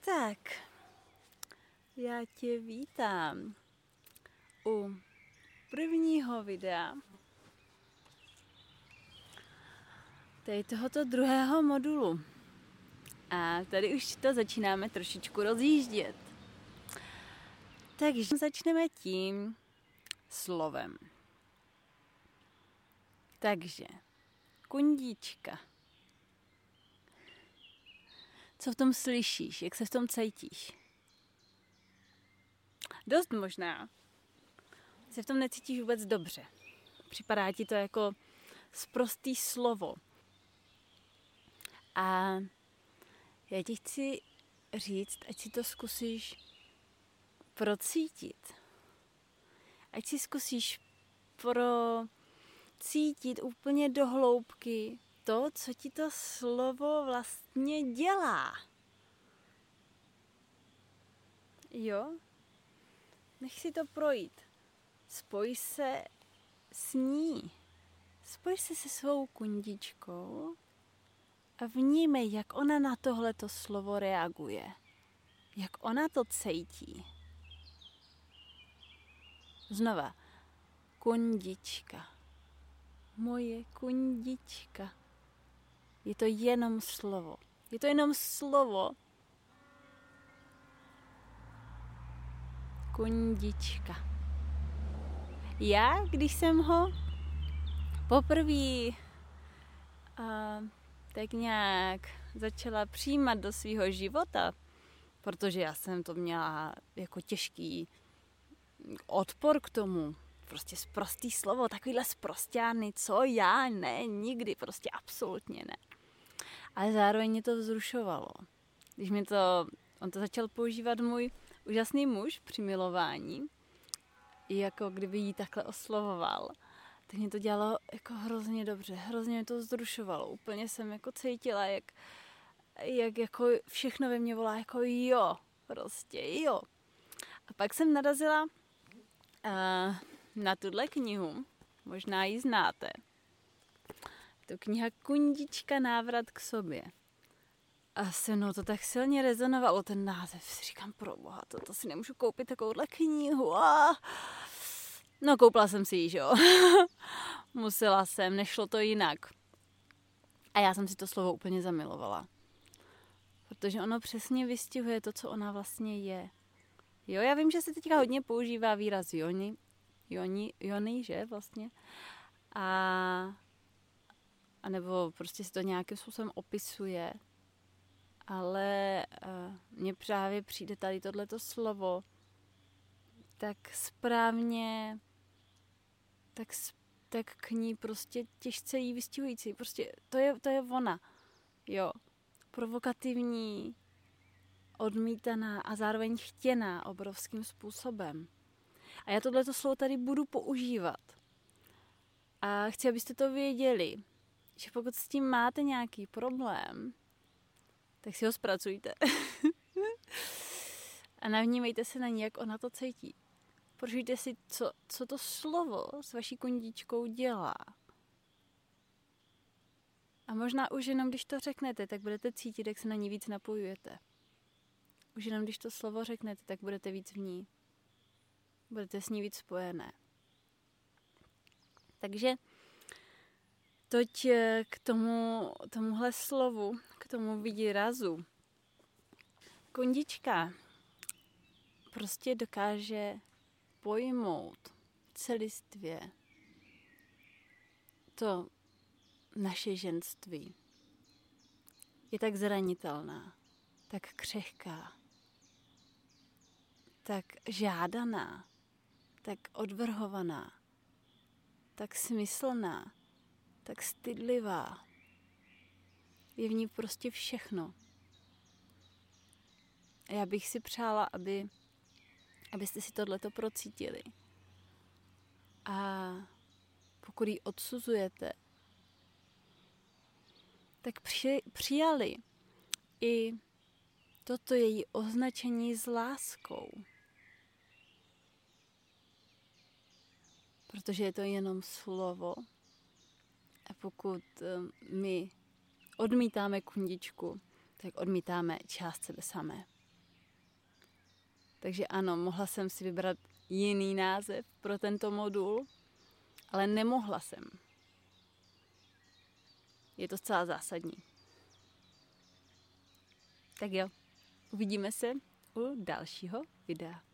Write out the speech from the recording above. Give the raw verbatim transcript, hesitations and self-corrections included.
Tak, já tě vítám u prvního videa tady tohoto druhého modulu. A tady už to začínáme trošičku rozjíždět. Takže začneme tím slovem. Takže, kundíčka. Co v tom slyšíš? Jak se v tom cítíš? Dost možná se v tom necítíš vůbec dobře. Připadá ti to jako sprostý slovo. A já ti chci říct, ať si to zkusíš procítit. Ať si zkusíš procítit úplně do hloubky to, co ti to slovo vlastně dělá. Jo? Nech si to projít. Spoj se s ní. Spoj se se svou kundičkou a vnímej, jak ona na tohleto slovo reaguje. Jak ona to cítí. Znova. Kundička. Moje kundička. Je to jenom slovo. Je to jenom slovo. Kundička. Já, když jsem ho poprvé uh, tak nějak začala přijímat do svého života, protože já jsem to měla jako těžký odpor k tomu. Prostě sprostý slovo, takovýhle sprosťány, co já, ne, nikdy, prostě absolutně ne. Ale zároveň mě to vzrušovalo. Když mi to, on to začal používat můj úžasný muž při milování, jako kdyby jí takhle oslovoval, tak mě to dělalo jako hrozně dobře, hrozně mě to vzrušovalo. Úplně jsem jako cítila, jak, jak jako všechno ve mně volá, jako jo, prostě jo. A pak jsem narazila uh, na tuhle knihu, možná ji znáte. To kniha Kundička, návrat k sobě. A se mnou to tak silně rezonovalo, ten název. Si říkám, proboha, to, to si nemůžu koupit takovouhle knihu. A... No, koupila jsem si ji, že jo. Musela jsem, nešlo to jinak. A já jsem si to slovo úplně zamilovala. Protože ono přesně vystihuje to, co ona vlastně je. Jo, já vím, že se teďka hodně používá výraz joni, joni, jony, že vlastně. A, a nebo prostě si to nějakým způsobem opisuje. Ale uh, mně právě přijde tady tohleto slovo tak správně, tak, tak k ní prostě těžce jí vystihující. Prostě to je, to je ona. Jo. Provokativní, odmítaná a zároveň chtěná obrovským způsobem. A já tohleto slovo tady budu používat. A chci, abyste to věděli, že pokud s tím máte nějaký problém, tak si ho zpracujte. A navnímejte se na ní, jak ona to cítí. Prožijte si, co, co to slovo s vaší kundičkou dělá. A možná už jenom, když to řeknete, tak budete cítit, jak se na ní víc napojujete. Už jenom, když to slovo řeknete, tak budete víc v ní. Budete s ní víc spojené. Takže toť k tomu, tomuhle slovu, k tomu výrazu. Kundička prostě dokáže pojmout celistvě to naše ženství. Je tak zranitelná, tak křehká, tak žádaná, tak odvrhovaná, tak smyslná, tak stydlivá. Je v ní prostě všechno. A já bych si přála, aby, abyste si tohleto procítili. A pokud ji odsuzujete, tak při, přijali i toto její označení s láskou. Protože je to jenom slovo. A pokud my odmítáme kundičku, tak odmítáme část sebe samé. Takže ano, mohla jsem si vybrat jiný název pro tento modul, ale nemohla jsem. Je to zcela zásadní. Tak jo, uvidíme se u dalšího videa.